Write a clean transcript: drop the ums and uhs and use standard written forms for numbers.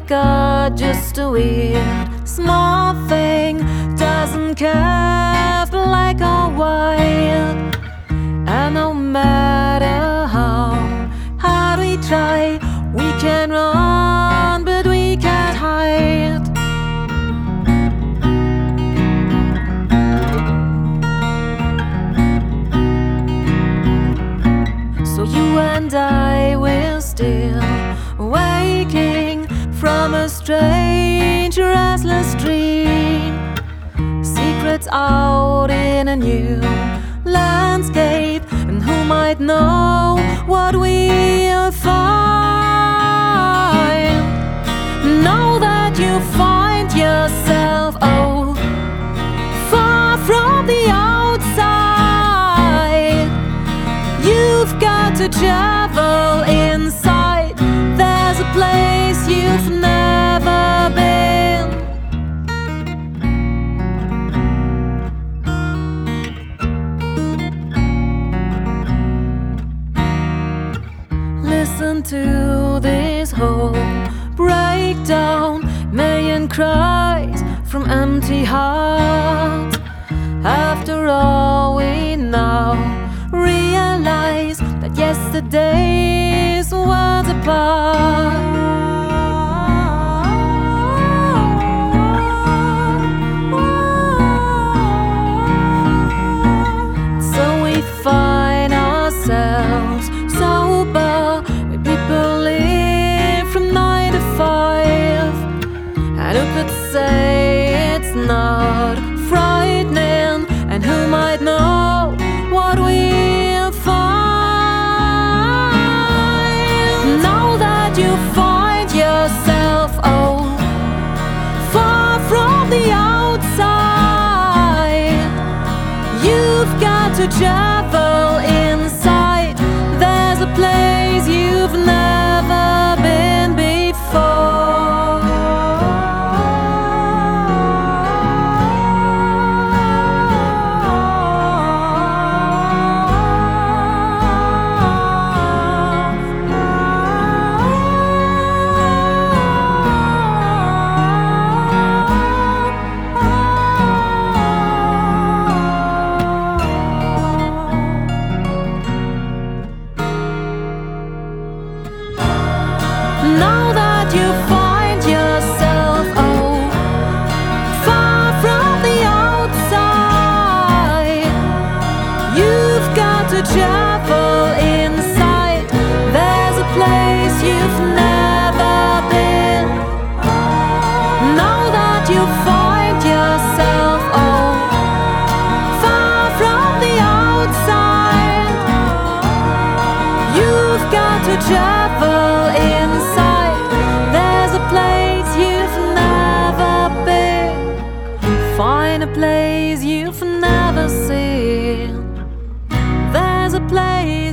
I've got just a weird small thing, doesn't care black or white. And no matter how hard we try, we can run but we can't hide. So you and I will still waking from a strange restless dream, secrets out in a new landscape, and who might know what we'll find. Know that you find yourself, oh, far from the outside. You've got to travel inside. There's a place you've never been. Listen to this whole breakdown, million cries from empty hearts. After all, we now realize that yesterday's worlds apart. So we find ourselves sober, we people live from 9 to 5. And who could say it's not frightening? And who might know what we'll find? Now that you find yourself, oh, far from the outside, you've got to travel inside. There's a place you've never been before. Now that you find yourself, oh, far from the outside, you've got to travel inside. There's a place you've never been. Now that you find yourself, oh, far from the outside, you've got to travel inside. There's a place you've never been. Find a place you've never seen. There's a place